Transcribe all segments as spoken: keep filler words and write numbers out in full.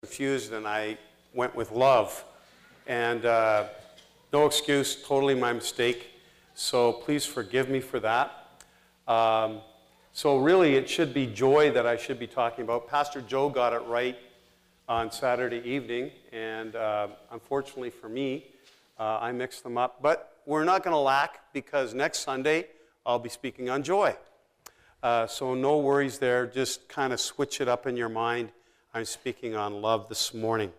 confused and I went with love. And uh, no excuse, totally my mistake. So please forgive me for that. Um, so really it should be joy that I should be talking about. Pastor Joe got it right on Saturday evening, and uh, unfortunately for me, uh, I mixed them up. But we're not going to lack, because next Sunday I'll be speaking on joy. Uh, so no worries there, just kind of switch it up in your mind. I'm speaking on love this morning.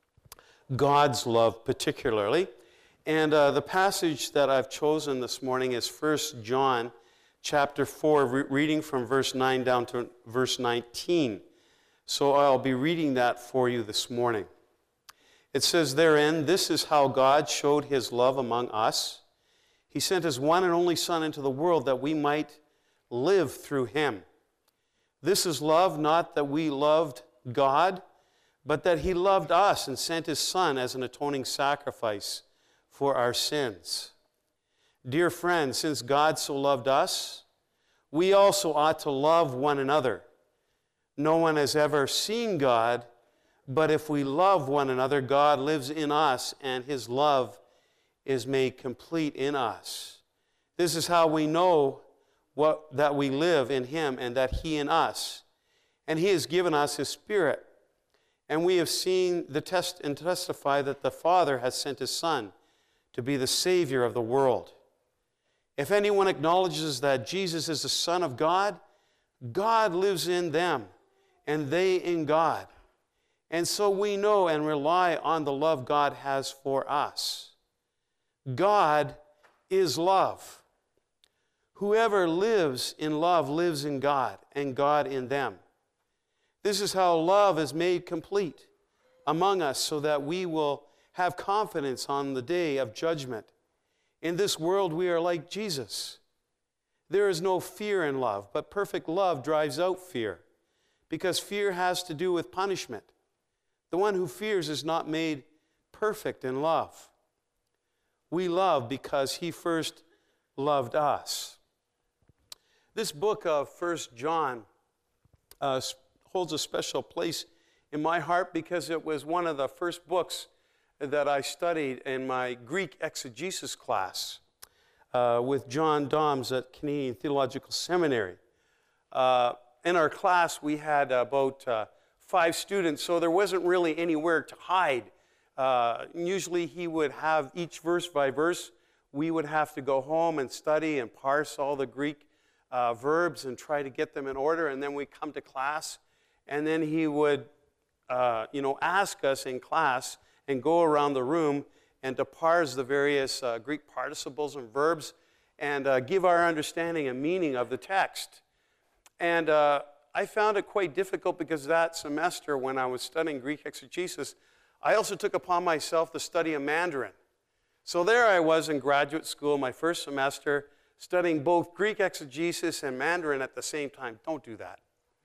God's love particularly. And uh, the passage that I've chosen this morning is First John chapter four, re- reading from verse nine down to verse nineteen. So I'll be reading that for you this morning. It says therein, "This is how God showed his love among us. He sent his one and only Son into the world that we might live through him. This is love, not that we loved God, but that he loved us and sent his Son as an atoning sacrifice for our sins. Dear friends, since God so loved us, we also ought to love one another. No one has ever seen God, but if we love one another, God lives in us, and his love is made complete in us. This is how we know what, that we live in him and that he in us. And he has given us his Spirit. And we have seen the test and testify that the Father has sent his Son to be the Savior of the world. If anyone acknowledges that Jesus is the Son of God, God lives in them, and they in God. And so we know and rely on the love God has for us. God is love. Whoever lives in love lives in God, and God in them. This is how love is made complete among us, so that we will have confidence on the day of judgment. In this world, we are like Jesus. There is no fear in love, but perfect love drives out fear, because fear has to do with punishment. The one who fears is not made perfect in love. We love because he first loved us. This book of First John uh, holds a special place in my heart, because it was one of the first books that I studied in my Greek exegesis class uh, with John Doms at Canadian Theological Seminary. Uh, in our class, we had about uh, five students, so there wasn't really anywhere to hide. Uh, usually he would have each verse by verse. We would have to go home and study and parse all the Greek uh, verbs and try to get them in order, and then we come to class. And then he would, uh, you know, ask us in class and go around the room and to parse the various uh, Greek participles and verbs and uh, give our understanding and meaning of the text. And uh, I found it quite difficult, because that semester when I was studying Greek exegesis, I also took upon myself the study of Mandarin. So there I was in graduate school, my first semester, studying both Greek exegesis and Mandarin at the same time. Don't do that.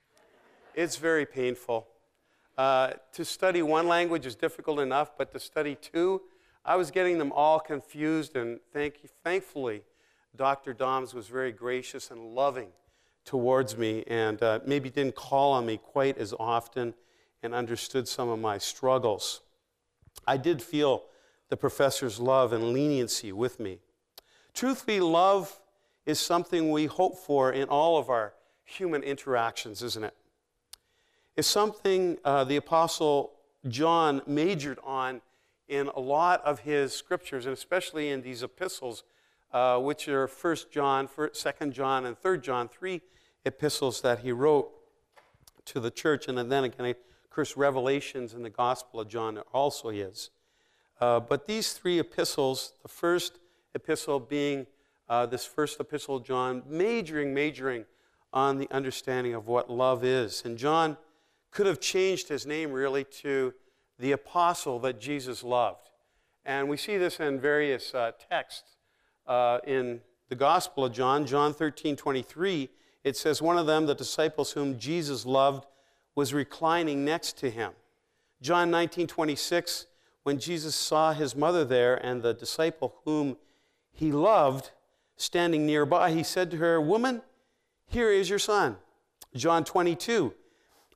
It's very painful. Uh, to study one language is difficult enough, but to study two, I was getting them all confused, and thank, thankfully, Doctor Doms was very gracious and loving towards me, and uh, maybe didn't call on me quite as often and understood some of my struggles. I did feel the professor's love and leniency with me. Truthfully, love is something we hope for in all of our human interactions, isn't it? It's something uh, the Apostle John majored on in a lot of his scriptures, and especially in these epistles, uh, which are First John, Second John, and Third John, three epistles that he wrote to the church, and then again, of course, Revelations and the Gospel of John are also his. Uh, but these three epistles, the first epistle being uh, this first epistle of John, majoring, majoring on the understanding of what love is. And John could have changed his name really to the apostle that Jesus loved. And we see this in various uh, texts. Uh, in the Gospel of John, John thirteen twenty-three, it says, one of them, the disciples whom Jesus loved, was reclining next to him. John nineteen twenty-six, when Jesus saw his mother there and the disciple whom he loved standing nearby, he said to her, "Woman, here is your son." John twenty-two,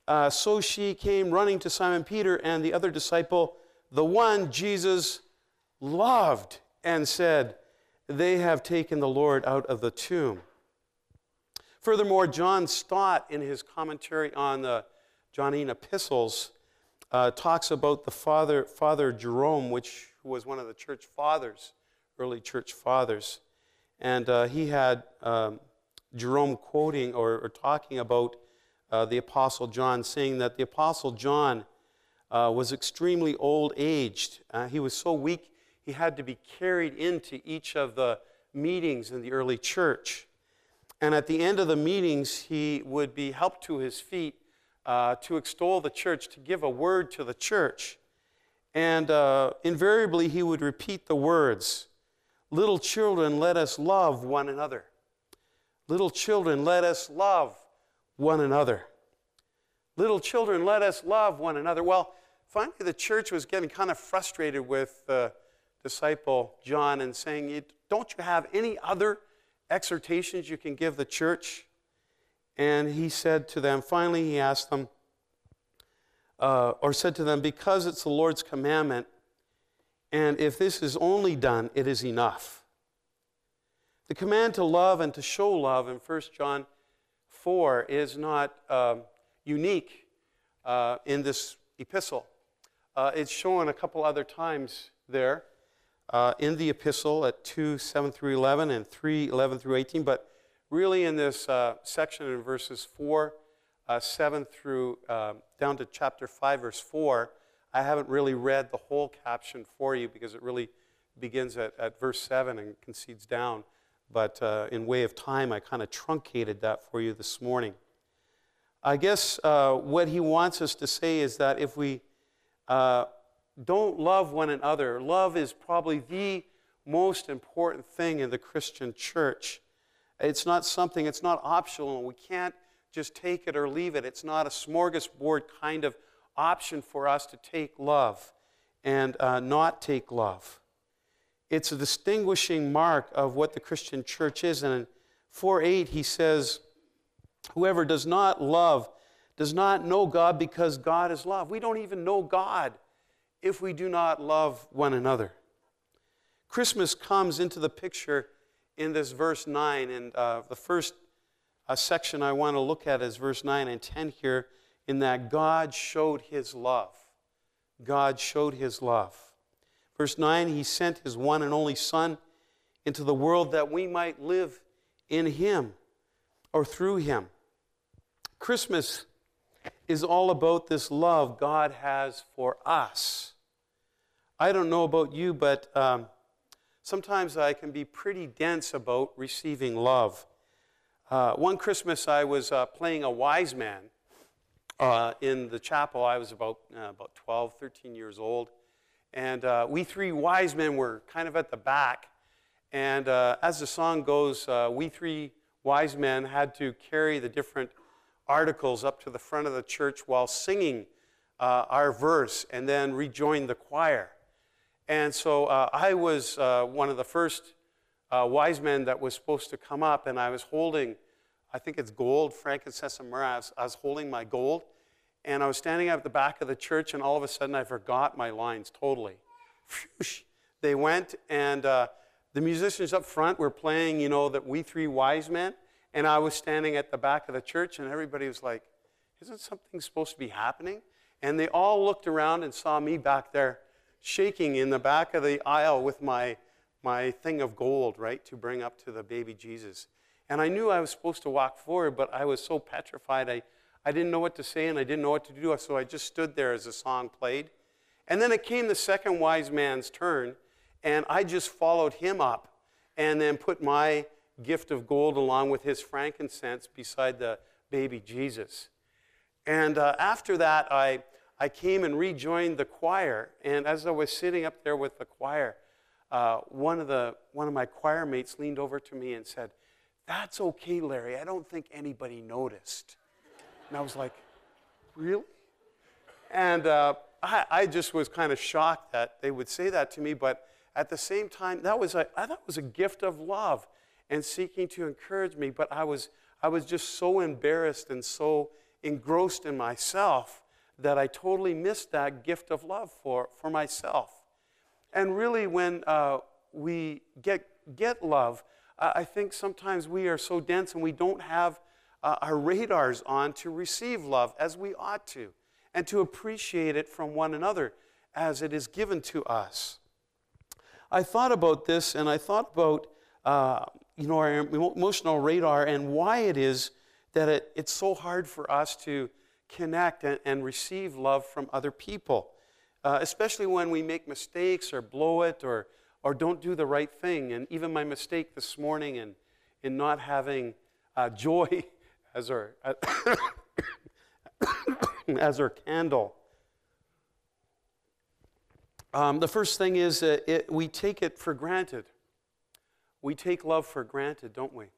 Uh, so she came running to Simon Peter and the other disciple, the one Jesus loved, and said, "They have taken the Lord out of the tomb." Furthermore, John Stott, in his commentary on the Johannine epistles, uh, talks about the father, Father Jerome, which was one of the church fathers, early church fathers. And uh, he had um, Jerome quoting or, or talking about uh, the Apostle John, saying that the Apostle John uh, was extremely old-aged. Uh, he was so weak, he had to be carried into each of the meetings in the early church. And at the end of the meetings, he would be helped to his feet uh, to extol the church, to give a word to the church. And uh, invariably, he would repeat the words, "Little children, let us love one another. Little children, let us love one another. Little children, let us love one another." Well, finally, the church was getting kind of frustrated with the disciple John and saying, "Don't you have any other exhortations you can give the church?" And he said to them, finally he asked them, uh, or said to them, "Because it's the Lord's commandment, and if this is only done, it is enough." The command to love and to show love in First John four is not um, unique uh, in this epistle. Uh, it's shown a couple other times there. Uh, in the epistle at two, seven through eleven and three, eleven through eighteen, but really in this uh, section in verses four, uh, seven through, uh, down to chapter five, verse four, I haven't really read the whole caption for you because it really begins at, at verse seven and concedes down, but uh, in way of time, I kind of truncated that for you this morning. I guess uh, what he wants us to say is that if we uh, don't love one another. Love is probably the most important thing in the Christian church. It's not something, it's not optional. We can't just take it or leave it. It's not a smorgasbord kind of option for us to take love and uh, not take love. It's a distinguishing mark of what the Christian church is. And in four eight, he says, "Whoever does not love does not know God, because God is love." We don't even know God if we do not love one another. Christmas comes into the picture in this verse nine, and uh, the first uh, section I want to look at is verse nine and ten here, in that God showed his love. God showed his love. Verse nine, he sent his one and only Son into the world that we might live in him or through him. Christmas is all about this love God has for us. I don't know about you, but um, sometimes I can be pretty dense about receiving love. Uh, one Christmas I was uh, playing a wise man uh, in the chapel. I was about, uh, about twelve, thirteen years old. And uh, we three wise men were kind of at the back. And uh, as the song goes, uh, we three wise men had to carry the different articles up to the front of the church while singing uh, our verse and then rejoin the choir. And so uh, I was uh, one of the first uh, wise men that was supposed to come up, and I was holding, I think it's gold, frankincense, and myrrh. I was, I was holding my gold, and I was standing at the back of the church, and all of a sudden I forgot my lines totally. They went, and uh, the musicians up front were playing, you know, that We Three Wise Men, and I was standing at the back of the church, and everybody was like, "Isn't something supposed to be happening?" And they all looked around and saw me back there shaking in the back of the aisle with my, my thing of gold, right, to bring up to the baby Jesus. And I knew I was supposed to walk forward, but I was so petrified, I, I didn't know what to say, and I didn't know what to do, so I just stood there as the song played. And then it came the second wise man's turn, and I just followed him up and then put my gift of gold along with his frankincense beside the baby Jesus. And uh, after that, I, I came and rejoined the choir. And as I was sitting up there with the choir, uh, one of the one of my choir mates leaned over to me and said, "That's okay, Larry. I don't think anybody noticed." And I was like, "Really?" And uh, I, I just was kind of shocked that they would say that to me. But at the same time, that was a, I thought it was a gift of love and seeking to encourage me, but I was I was just so embarrassed and so engrossed in myself that I totally missed that gift of love for, for myself. And really, when uh, we get, get love, uh, I think sometimes we are so dense and we don't have uh, our radars on to receive love as we ought to, and to appreciate it from one another as it is given to us. I thought about this, and I thought about uh, you know, our emotional radar and why it is that it, it's so hard for us to connect and, and receive love from other people, uh, especially when we make mistakes or blow it or, or don't do the right thing. And even my mistake this morning in, in not having uh, joy as our, as our candle. Um, the first thing is uh, it, we take it for granted. We take love for granted, don't we?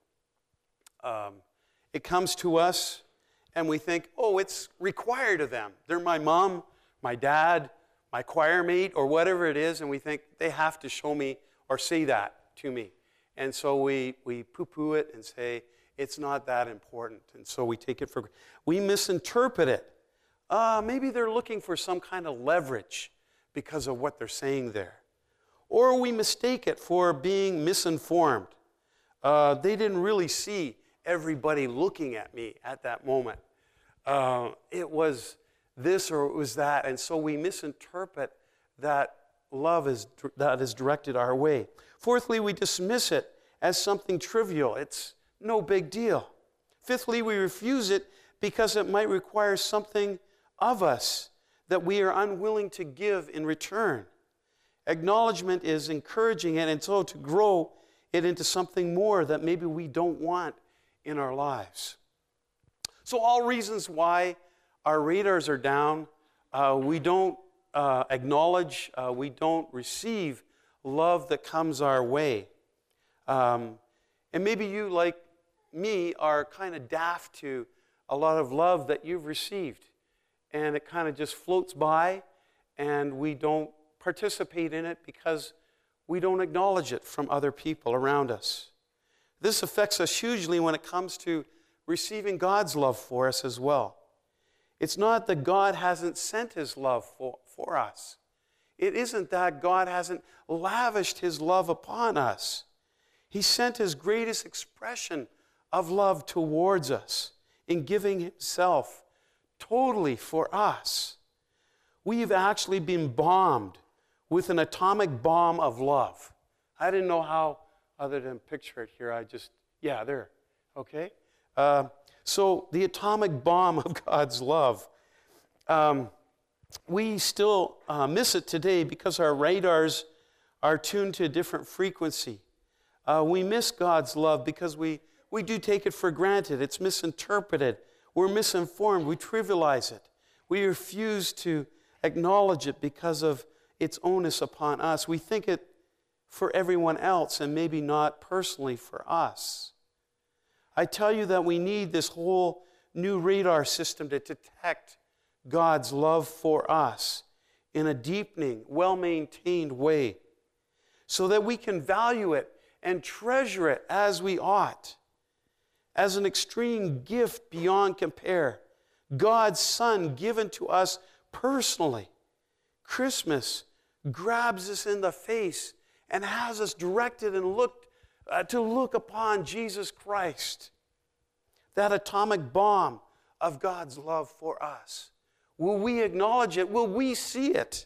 Um, it comes to us and we think, oh, it's required of them. They're my mom, my dad, my choir mate, or whatever it is, and we think they have to show me or say that to me. And so we, we poo-poo it and say, it's not that important. And so we take it for granted. We misinterpret it. Uh, maybe they're looking for some kind of leverage because of what they're saying there. Or we mistake it for being misinformed. Uh, they didn't really see everybody looking at me at that moment. Uh, it was this or it was that, and so we misinterpret that love is that is directed our way. Fourthly, we dismiss it as something trivial. It's no big deal. Fifthly, we refuse it because it might require something of us that we are unwilling to give in return. Acknowledgement is encouraging it, and so to grow it into something more that maybe we don't want in our lives. So all reasons why our radars are down, uh, we don't uh, acknowledge, uh, we don't receive love that comes our way. Um, and maybe you, like me, are kind of daft to a lot of love that you've received. And it kind of just floats by, and we don't participate in it because we don't acknowledge it from other people around us. This affects us hugely when it comes to receiving God's love for us as well. It's not that God hasn't sent His love for, for us. It isn't that God hasn't lavished His love upon us. He sent His greatest expression of love towards us in giving Himself totally for us. We've actually been bombed with an atomic bomb of love. I didn't know how, other than picture it here, I just, yeah, there, okay? Uh, so the atomic bomb of God's love, um, we still uh, miss it today because our radars are tuned to a different frequency. Uh, we miss God's love because we, we do take it for granted. It's misinterpreted. We're misinformed. We trivialize it. We refuse to acknowledge it because of its onus upon us. We think it for everyone else and maybe not personally for us. I tell you that we need this whole new radar system to detect God's love for us in a deepening, well-maintained way so that we can value it and treasure it as we ought, as an extreme gift beyond compare. God's Son given to us personally. Christmas grabs us in the face and has us directed and looked uh, to look upon Jesus Christ, that atomic bomb of God's love for us. Will we acknowledge it? Will we see it?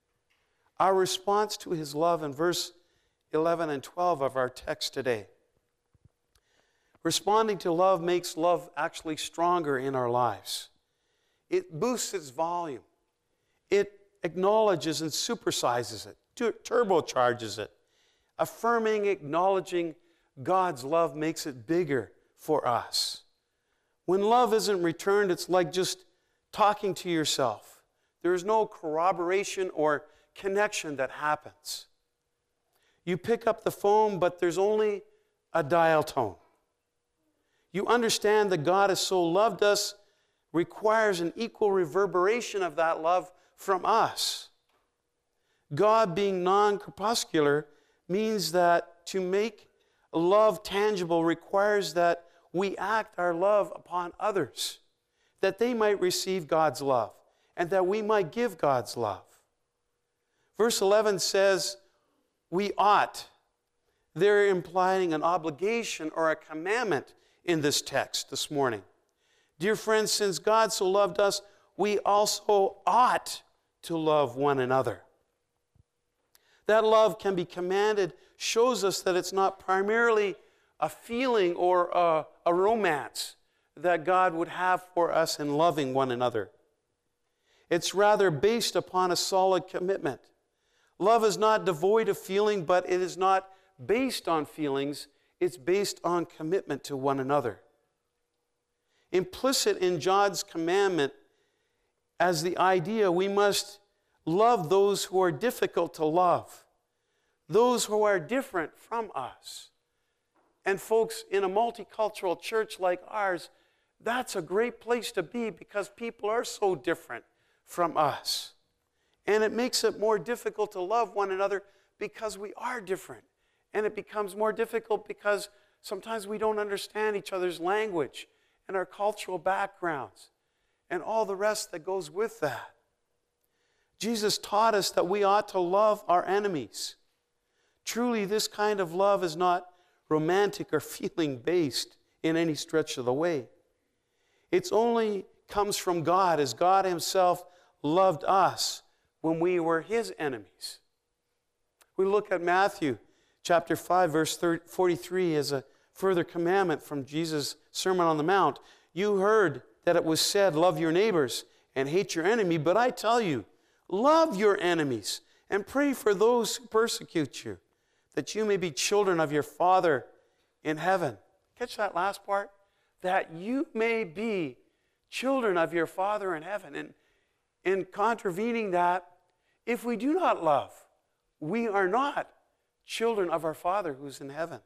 Our response to His love in verse eleven and twelve of our text today. Responding to love makes love actually stronger in our lives. It boosts its volume. It acknowledges and supersizes it, turbocharges it. Affirming, acknowledging God's love makes it bigger for us. When love isn't returned, it's like just talking to yourself. There is no corroboration or connection that happens. You pick up the phone, but there's only a dial tone. You understand that God has so loved us requires an equal reverberation of that love from us. God being non-corpuscular means that to make love tangible requires that we act our love upon others. that they might receive God's love, and that we might give God's love. Verse eleven says, we ought. They're implying an obligation or a commandment in this text this morning. Dear friends, since God so loved us, we also ought to love one another. That love can be commanded, shows us that it's not primarily a feeling or a, a romance that God would have for us in loving one another. It's rather based upon a solid commitment. Love is not devoid of feeling, but it is not based on feelings. It's based on commitment to one another. Implicit in God's commandment as the idea we must love those who are difficult to love, those who are different from us. And folks, in a multicultural church like ours, that's a great place to be because people are so different from us. And it makes it more difficult to love one another because we are different. And it becomes more difficult because sometimes we don't understand each other's language and our cultural backgrounds and all the rest that goes with that. Jesus taught us that we ought to love our enemies. Truly, this kind of love is not romantic or feeling-based in any stretch of the way. It only comes from God, as God Himself loved us when we were His enemies. We look at Matthew chapter five, verse forty-three as a further commandment from Jesus' Sermon on the Mount. You heard that it was said, love your neighbors and hate your enemy, but I tell you, love your enemies and pray for those who persecute you, that you may be children of your Father in heaven. Catch that last part? That you may be children of your Father in heaven. And in contravening that, if we do not love, we are not children of our Father who's in heaven.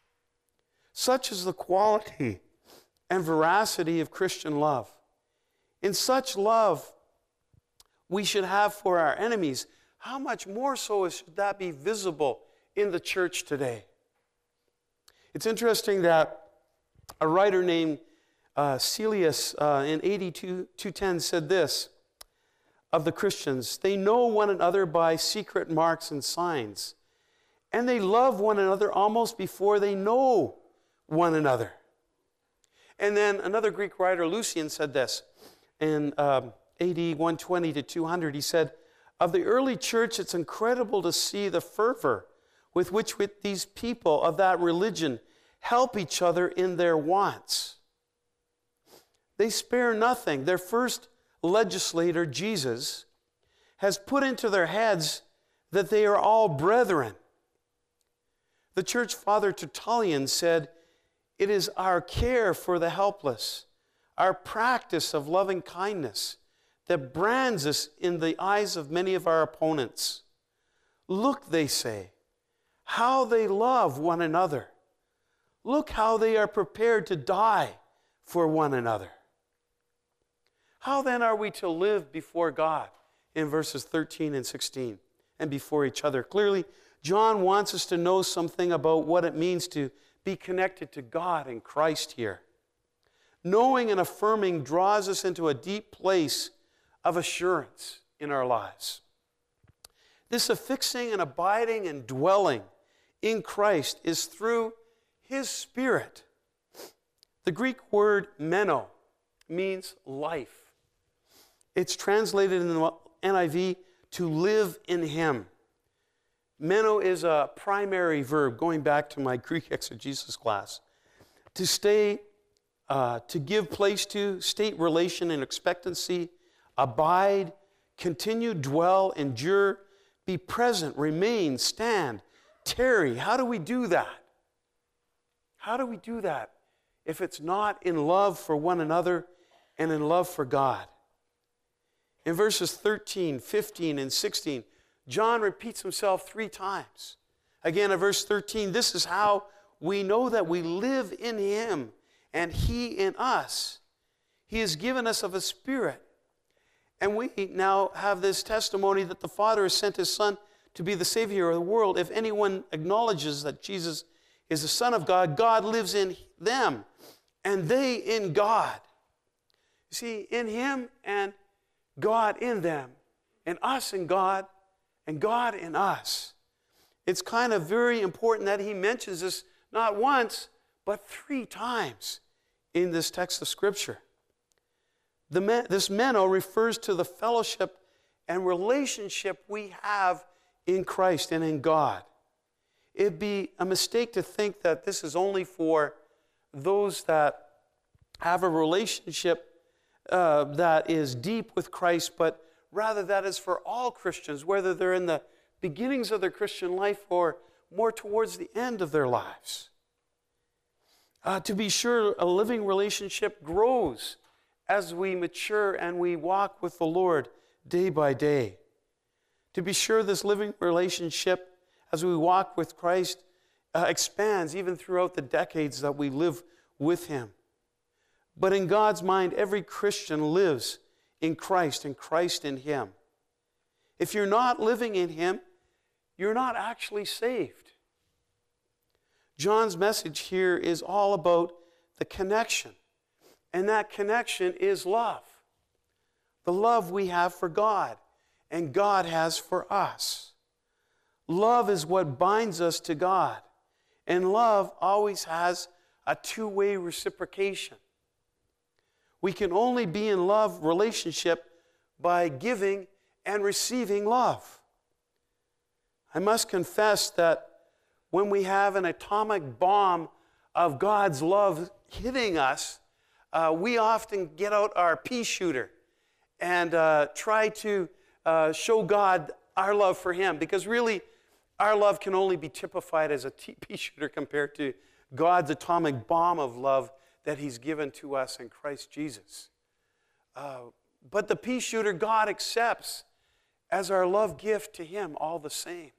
Such is the quality and veracity of Christian love. In such love we should have for our enemies, how much more so should that be visible in the church today? It's interesting that a writer named uh, Celius uh, in A D two ten said this of the Christians: they know one another by secret marks and signs, and they love one another almost before they know one another. And then another Greek writer, Lucian, said this in um, A D one twenty to two hundred. He said, of the early church, it's incredible to see the fervor with which with these people of that religion help each other in their wants. They spare nothing. Their first legislator, Jesus, has put into their heads that they are all brethren. The church father Tertullian said, it is our care for the helpless, our practice of loving kindness, that brands us in the eyes of many of our opponents. Look, they say, how they love one another. Look how they are prepared to die for one another. How then are we to live before God in verses thirteen and sixteen and before each other? Clearly, John wants us to know something about what it means to be connected to God in Christ here. Knowing and affirming draws us into a deep place of assurance in our lives. This affixing and abiding and dwelling in Christ is through His Spirit. The Greek word meno means life. It's translated in the N I V to live in Him. Meno is a primary verb, going back to my Greek exegesis class. To stay, uh, to give place to, state relation and expectancy, abide, continue, dwell, endure, be present, remain, stand, tarry. How do we do that? How do we do that if it's not in love for one another and in love for God? In verses thirteen, fifteen, and sixteen, John repeats himself three times. Again, in verse thirteen, this is how we know that we live in Him and He in us. He has given us of His Spirit. And we now have this testimony that the Father has sent His Son to be the Savior of the world. If anyone acknowledges that Jesus is the Son of God, God lives in them, and they in God. You see, in him and God in them, and us in God, and God in us. It's kind of very important that he mentions this not once, but three times in this text of Scripture. The men, this meno refers to the fellowship and relationship we have in Christ and in God. It'd be a mistake to think that this is only for those that have a relationship uh, that is deep with Christ, but rather that is for all Christians, whether they're in the beginnings of their Christian life or more towards the end of their lives. Uh, to be sure, a living relationship grows as we mature and we walk with the Lord day by day. To be sure, this living relationship, as we walk with Christ, uh, expands even throughout the decades that we live with him. But in God's mind, every Christian lives in Christ and Christ in him. If you're not living in him, you're not actually saved. John's message here is all about the connection, and that connection is love. The love we have for God and God has for us. Love is what binds us to God, and love always has a two-way reciprocation. We can only be in love relationship by giving and receiving love. I must confess that when we have an atomic bomb of God's love hitting us, uh, we often get out our pea shooter and uh, try to uh, show God our love for him, because really our love can only be typified as a pea shooter compared to God's atomic bomb of love that he's given to us in Christ Jesus. Uh, but the pea shooter God accepts as our love gift to him all the same.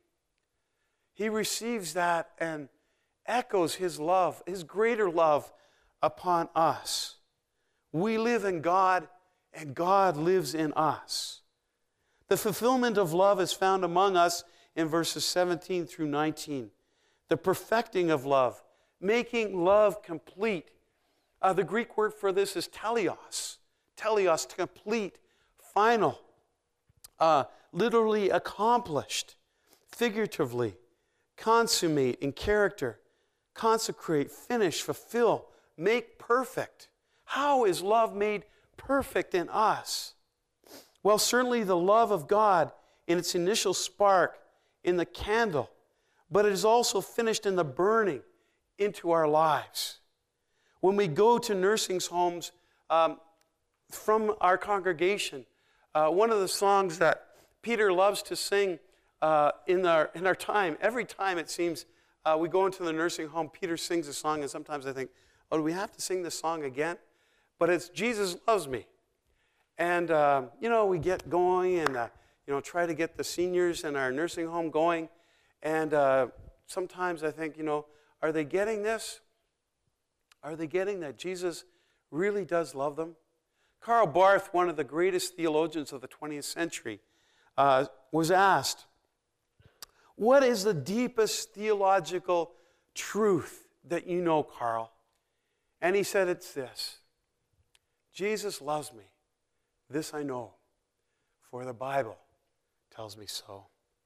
He receives that and echoes his love, his greater love upon us. We live in God and God lives in us. The fulfillment of love is found among us in verses seventeen through nineteen. The perfecting of love, making love complete. Uh, the Greek word for this is teleos. Teleos, to complete, final, uh, literally accomplished, figuratively, consummate in character, consecrate, finish, fulfill, make perfect. How is love made perfect in us? Well, certainly the love of God in its initial spark in the candle, but it is also finished in the burning into our lives. When we go to nursing homes um, from our congregation, uh, one of the songs that Peter loves to sing uh, in, our, in our time, every time it seems uh, we go into the nursing home, Peter sings a song, and sometimes I think, oh, do we have to sing this song again? But it's Jesus Loves Me. And, uh, you know, we get going and, uh, you know, try to get the seniors in our nursing home going. And uh, sometimes I think, you know, are they getting this? Are they getting that Jesus really does love them? Karl Barth, one of the greatest theologians of the twentieth century, uh, was asked, what is the deepest theological truth that you know, Karl? And he said, it's this: Jesus loves me. This I know, for the Bible tells me so.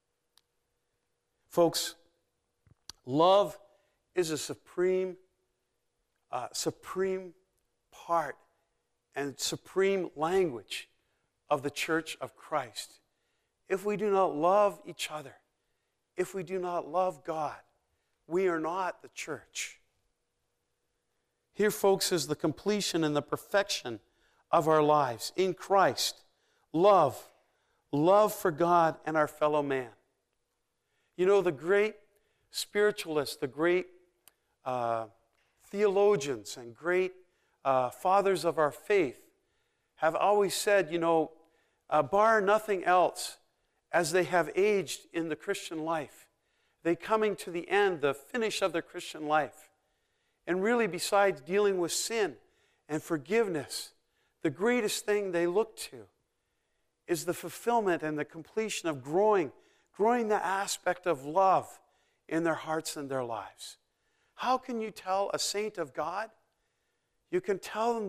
Folks, love is a supreme Uh, supreme part and supreme language of the Church of Christ. If we do not love each other, if we do not love God, we are not the church. Here, folks, is the completion and the perfection of our lives in Christ. Love, love for God and our fellow man. You know, the great spiritualists, the great uh, theologians and great uh, fathers of our faith have always said, you know, uh, bar nothing else, as they have aged in the Christian life, they coming to the end, the finish of their Christian life, and really besides dealing with sin and forgiveness, the greatest thing they look to is the fulfillment and the completion of growing, growing the aspect of love in their hearts and their lives. How can you tell a saint of God? You can tell them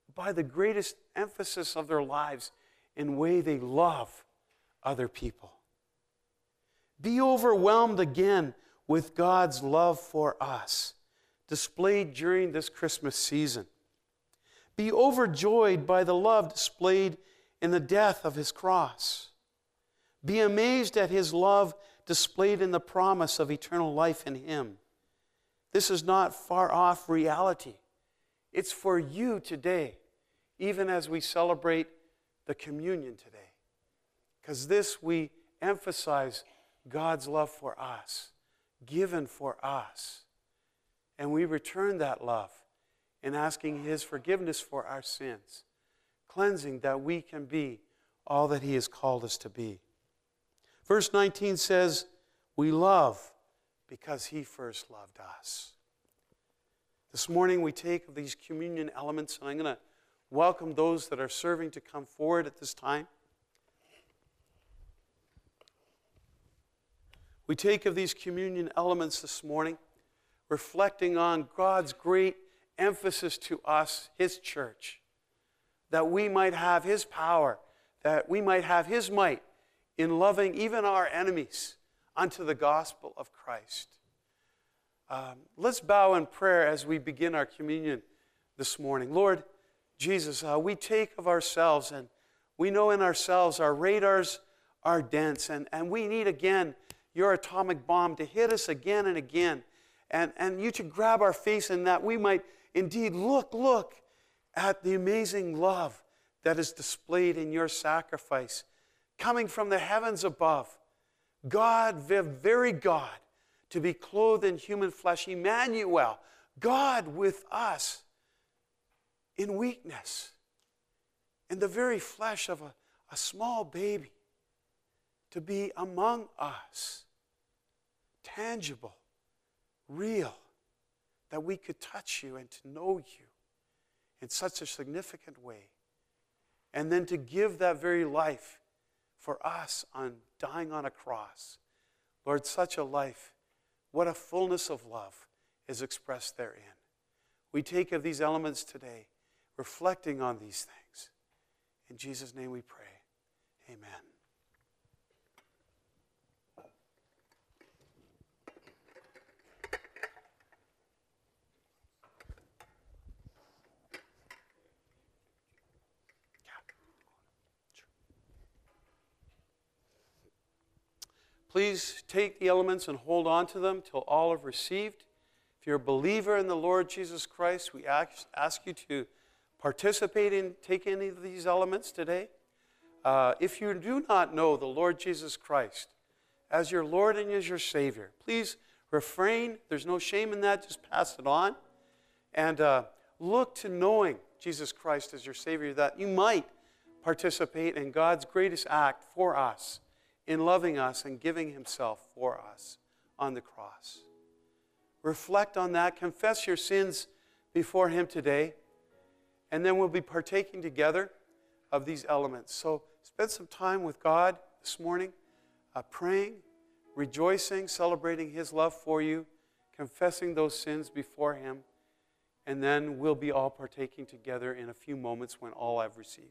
by the greatest emphasis of their lives in the way they love other people. Be overwhelmed again with God's love for us, displayed during this Christmas season. Be overjoyed by the love displayed in the death of his cross. Be amazed at his love displayed in the promise of eternal life in him. This is not far off reality. It's for you today, even as we celebrate the communion today. Because this we emphasize God's love for us, given for us. And we return that love in asking his forgiveness for our sins, cleansing that we can be all that he has called us to be. Verse nineteen says, we love because he first loved us. This morning we take these communion elements, and I'm going to welcome those that are serving to come forward at this time. We take of these communion elements this morning, reflecting on God's great emphasis to us, his church, that we might have his power, that we might have his might in loving even our enemies unto the gospel of Christ. Um, let's bow in prayer as we begin our communion this morning. Lord Jesus, uh, we take of ourselves, and we know in ourselves our radars are dense, and, and we need again your atomic bomb to hit us again and again, and, and you to grab our face, and that we might indeed look, look at the amazing love that is displayed in your sacrifice, coming from the heavens above. God, the very God, to be clothed in human flesh, Emmanuel, God with us in weakness, in the very flesh of a, a small baby, to be among us, tangible, real, that we could touch you and to know you in such a significant way, and then to give that very life for us on dying on a cross. Lord, such a life, what a fullness of love is expressed therein. We take of these elements today, reflecting on these things. In Jesus' name we pray. Amen. Please take the elements and hold on to them till all have received. If you're a believer in the Lord Jesus Christ, we ask, ask you to participate in take any of these elements today. Uh, if you do not know the Lord Jesus Christ as your Lord and as your Savior, please refrain. There's no shame in that. Just pass it on. And uh, look to knowing Jesus Christ as your Savior, that you might participate in God's greatest act for us, in loving us and giving himself for us on the cross. Reflect on that. Confess your sins before him today. And then we'll be partaking together of these elements. So spend some time with God this morning, uh, praying, rejoicing, celebrating his love for you, confessing those sins before him. And then we'll be all partaking together in a few moments when all have received.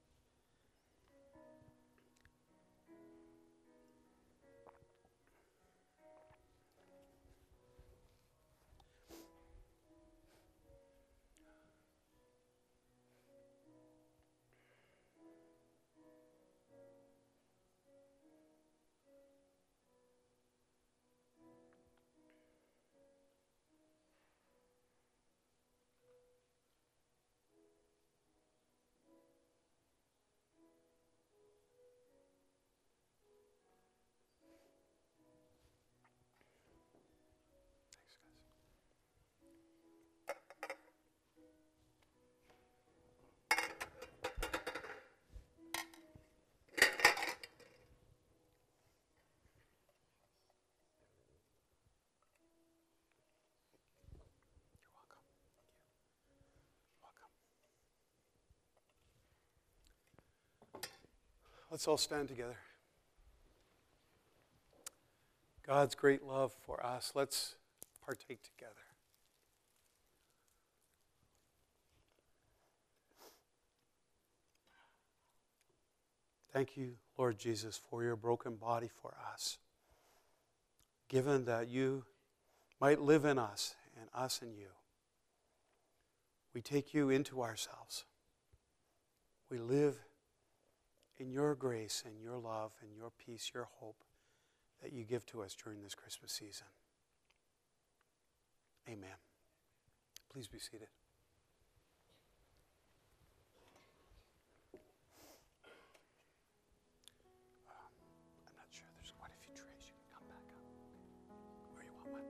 Let's all stand together. God's great love for us. Let's partake together. Thank you, Lord Jesus, for your broken body for us, given that you might live in us and us in you. We take you into ourselves. We live in your grace and your love and your peace, your hope that you give to us during this Christmas season. Amen. Please be seated. I'm not sure. There's quite a few trays. You can come back up. Where you want one?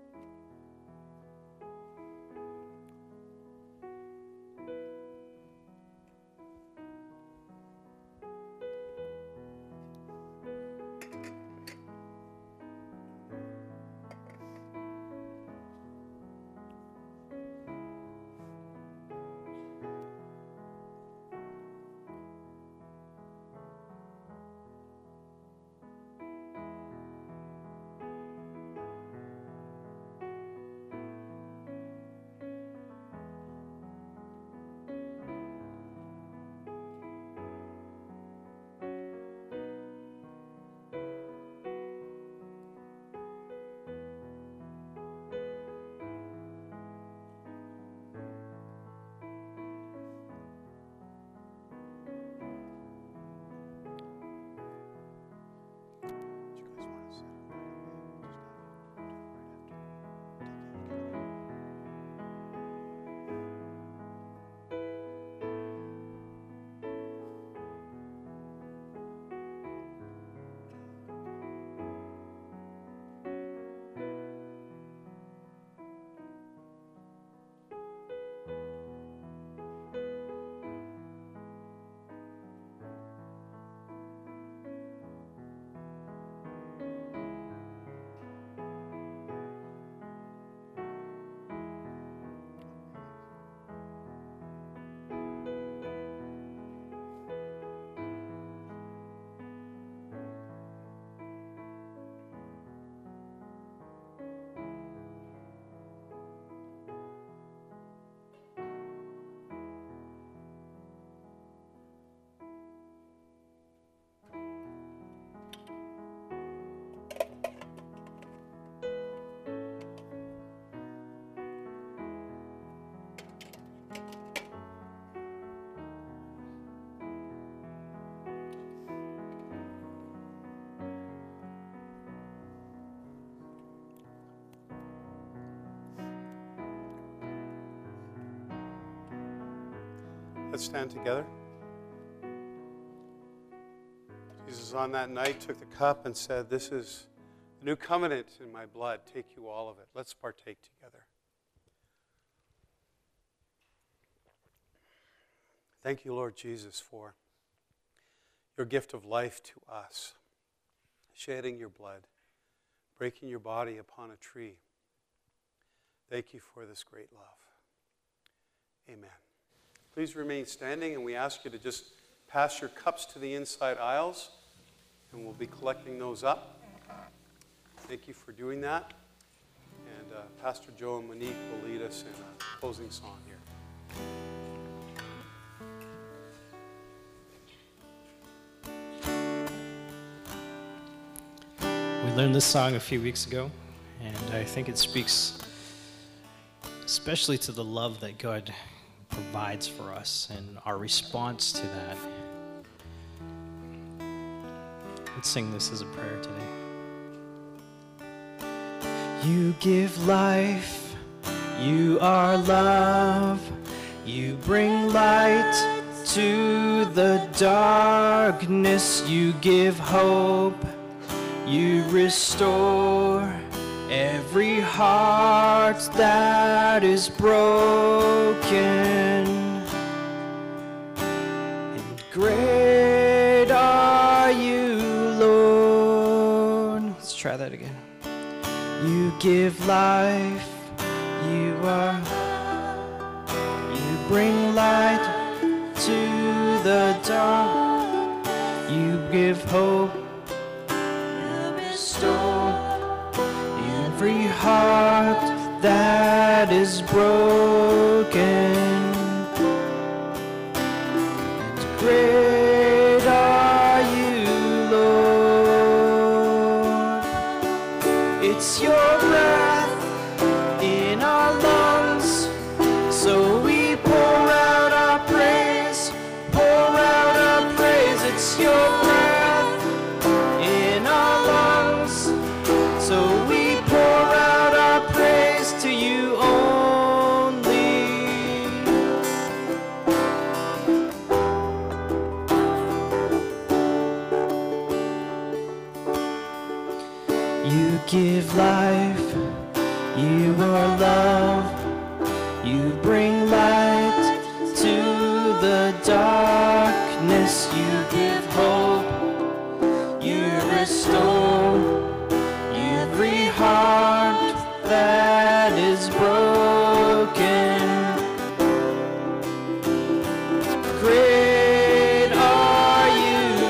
Let's stand together. Jesus on that night took the cup and said, "This is the new covenant in my blood. Take you all of it." Let's partake together. Thank you, Lord Jesus, for your gift of life to us, shedding your blood, breaking your body upon a tree. Thank you for this great love. Amen. Please remain standing, and we ask you to just pass your cups to the inside aisles, and we'll be collecting those up. Thank you for doing that. And uh, Pastor Joe and Monique will lead us in a closing song here. We learned this song a few weeks ago, and I think it speaks especially to the love that God provides for us and our response to that. Let's sing this as a prayer today. You give life, you are love, you bring light to the darkness, you give hope, you restore every heart that is broken. And great are you, Lord. Let's try that again. You give life, you are, you bring light to the dark, you give hope, you restore every heart that is broken. And great are you, It's your breath in our lungs, so we pour out our praise, pour out our praise. It's your breath in our lungs, so we pour out our praise to you only. You give life, you are love, you bring light to the darkness, you give hope, you restore every heart that is broken. Great are you,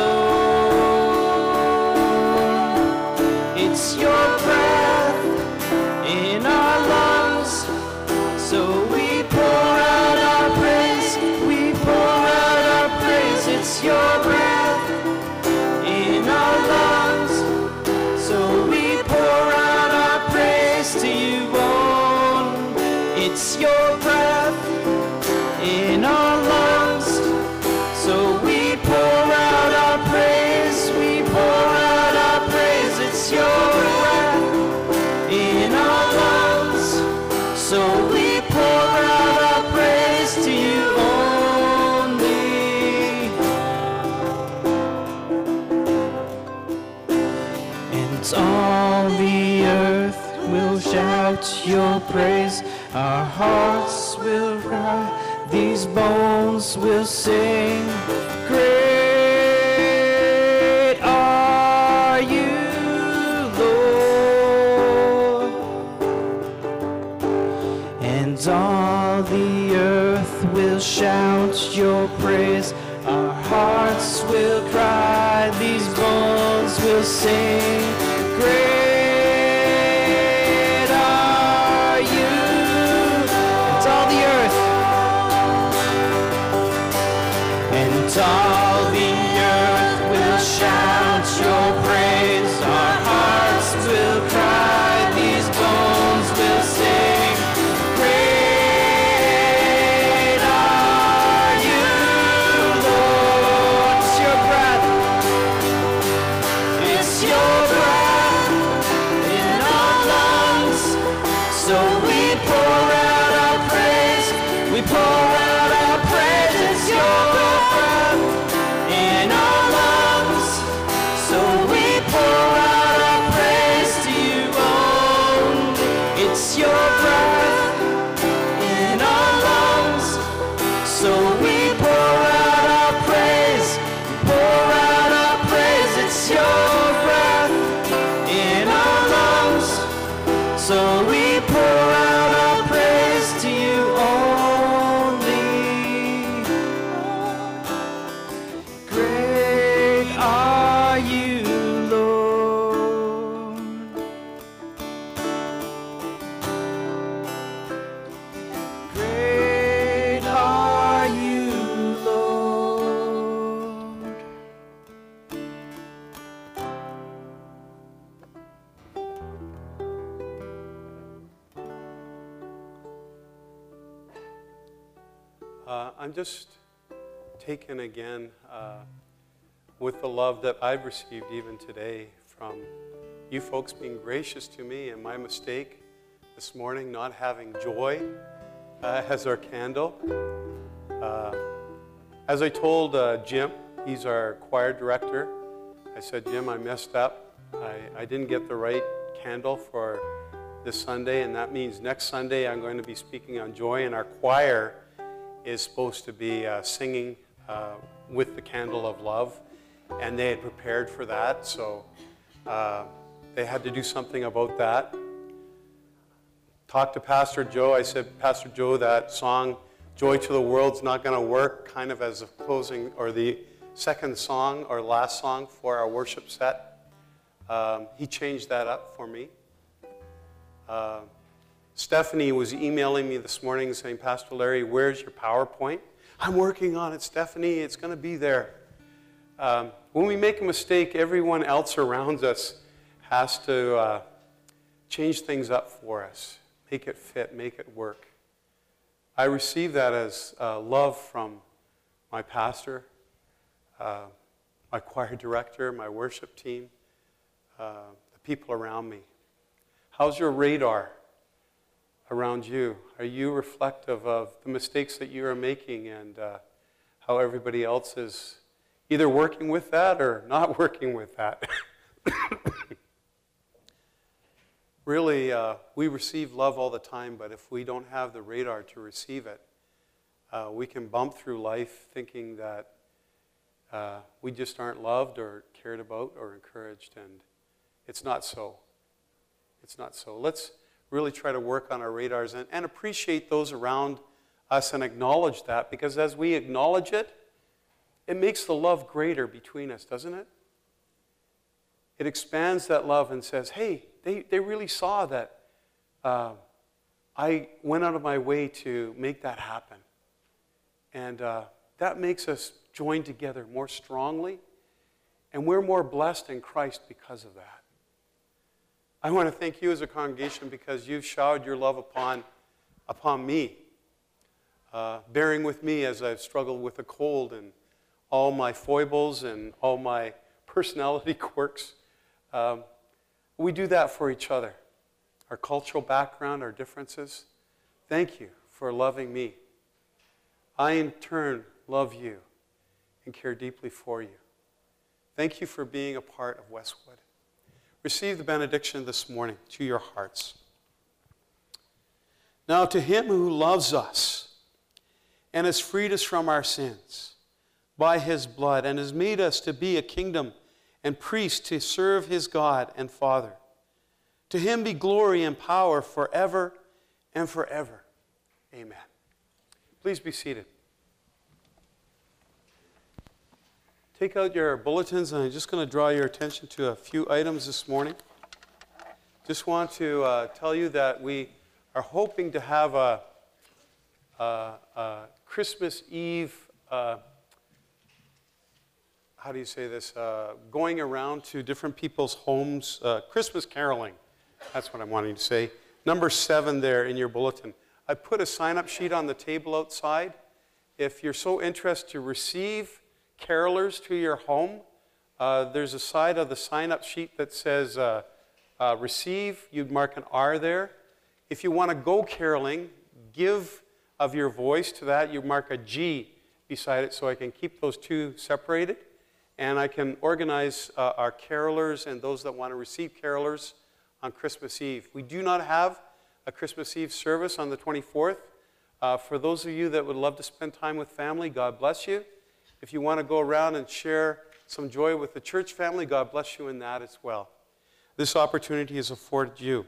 Lord. It's your breath in our lungs, so we pour out our praise, we pour out our praise. It's your breath in our lungs, so we pour out our praise to you alone. It's your breath in our lungs, so we pour out our praise, we pour out our praise. It's your breath in our lungs, so we pour out our praise to you only. And all the earth will shout your praise, our hearts will cry, these bones will sing. Great are you, Lord. And all the earth will shout your praise, our hearts will cry, these bones will sing. Great are you. And all the earth, and all the earth will shout your praise, our hearts will cry, these bones will sing. Great are you, Lord. It's your breath, it's your breath in our lungs, so we pour out our praise, we pour out our praise. It's your breath in our lungs, so we pour out our praise to you only. It's your breath in our lungs, so we pour out our praise, pour out our praise. It's your breath in our lungs, so we pour out our praise to you only. Great are you, Lord. Great are you, Lord. Uh, I'm just taken again uh, with the love that I've received even today from you folks being gracious to me, and my mistake this morning not having joy uh, as our candle. Uh, as I told uh, Jim, he's our choir director, I said, Jim, I messed up. I, I didn't get the right candle for this Sunday, and that means next Sunday I'm going to be speaking on joy, and our choir is supposed to be uh, singing uh, with the candle of love, and they had prepared for that, so uh, they had to do something about that. Talked to Pastor Joe. I said, Pastor Joe, that song, Joy to the World's not going to work kind of as a closing, or the second song or last song for our worship set. Um, he changed that up for me. Uh, Stephanie was emailing me this morning saying, Pastor Larry, where's your PowerPoint? I'm working on it, Stephanie. It's going to be there. Um, when we make a mistake, everyone else around us has to uh, change things up for us, make it fit, make it work. I receive that as uh, love from my pastor, uh, my choir director, my worship team, uh, the people around me. How's your radar around you? Are you reflective of the mistakes that you are making and uh, how everybody else is either working with that or not working with that? Really, uh, we receive love all the time, but if we don't have the radar to receive it, uh, we can bump through life thinking that uh, we just aren't loved or cared about or encouraged, and it's not so. It's not so. Let's really try to work on our radars and, and appreciate those around us and acknowledge that, because as we acknowledge it, it makes the love greater between us, doesn't it? It expands that love and says, hey, they, they really saw that uh, I went out of my way to make that happen. And uh, that makes us join together more strongly, and we're more blessed in Christ because of that. I want to thank you as a congregation because you've showered your love upon, upon me, uh, bearing with me as I've struggled with a cold and all my foibles and all my personality quirks. Um, we do that for each other. Our cultural background, our differences. Thank you for loving me. I, in turn, love you and care deeply for you. Thank you for being a part of Westwood. Receive the benediction this morning to your hearts. Now to him who loves us and has freed us from our sins by his blood and has made us to be a kingdom and priests to serve his God and Father. To him be glory and power forever and forever. Amen. Please be seated. Take out your bulletins, and I'm just going to draw your attention to a few items this morning. Just want to uh, tell you that we are hoping to have a, a, a Christmas Eve, uh, how do you say this, uh, going around to different people's homes, uh, Christmas caroling. That's what I'm wanting to say. Number seven there in your bulletin. I put a sign-up sheet on the table outside. If you're so interested to receive carolers to your home, uh, there's a side of the sign-up sheet that says uh, uh, receive. You'd mark an R there. If you want to go caroling, give of your voice to that. You mark a G beside it so I can keep those two separated. And I can organize uh, our carolers and those that want to receive carolers on Christmas Eve. We do not have a Christmas Eve service on the twenty-fourth. Uh, for those of you that would love to spend time with family, God bless you. If you want to go around and share some joy with the church family, God bless you in that as well. This opportunity is afforded you.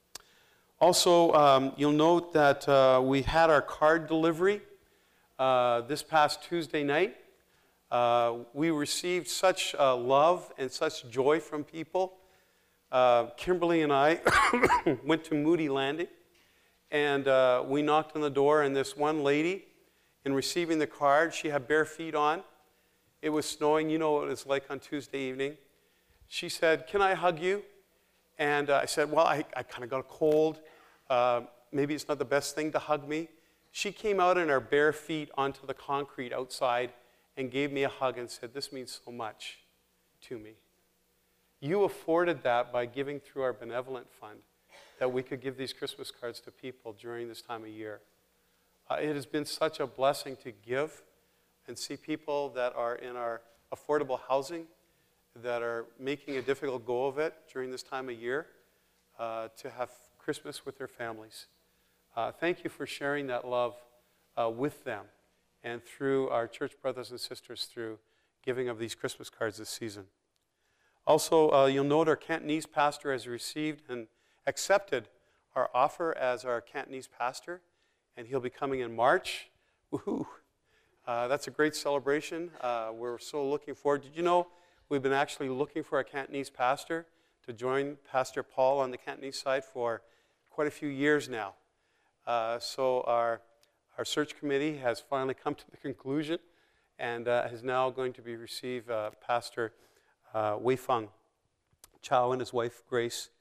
Also, um, you'll note that uh, we had our card delivery uh, this past Tuesday night. Uh, we received such uh, love and such joy from people. Uh, Kimberly and I went to Moody Landing, and uh, we knocked on the door, and this one lady, in receiving the card, she had bare feet on. It was snowing. You know what it was like on Tuesday evening. She said, "Can I hug you?" And uh, I said, well, I, I kind of got a cold. Uh, maybe it's not the best thing to hug me. She came out in her bare feet onto the concrete outside and gave me a hug and said, "This means so much to me." You afforded that by giving through our benevolent fund, that we could give these Christmas cards to people during this time of year. Uh, it has been such a blessing to give and see people that are in our affordable housing that are making a difficult go of it during this time of year uh, to have Christmas with their families. Uh, thank you for sharing that love uh, with them and through our church brothers and sisters through giving of these Christmas cards this season. Also, uh, you'll note our Cantonese pastor has received and accepted our offer as our Cantonese pastor, and he'll be coming in March. Woohoo! Uh, that's a great celebration. Uh, we're so looking forward. Did you know we've been actually looking for a Cantonese pastor to join Pastor Paul on the Cantonese side for quite a few years now? Uh, so our, our search committee has finally come to the conclusion and uh, is now going to be receive uh, Pastor uh, Wei Feng Chow and his wife Grace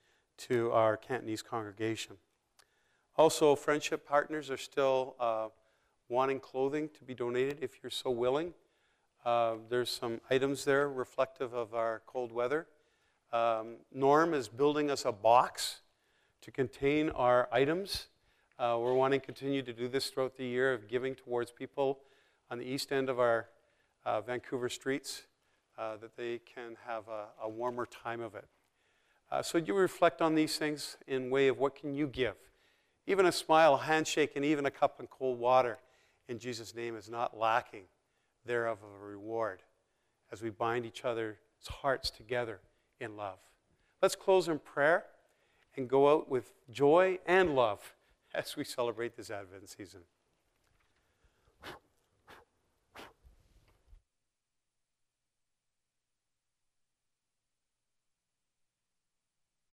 to our Cantonese congregation. Also, Friendship Partners are still uh, wanting clothing to be donated if you're so willing. Uh, there's some items there reflective of our cold weather. Um, Norm is building us a box to contain our items. Uh, we're wanting to continue to do this throughout the year of giving towards people on the east end of our uh, Vancouver streets, uh, that they can have a, a warmer time of it. Uh, so you reflect on these things in way of what can you give. Even a smile, a handshake, and even a cup of cold water in Jesus' name is not lacking thereof of a reward as we bind each other's hearts together in love. Let's close in prayer and go out with joy and love as we celebrate this Advent season.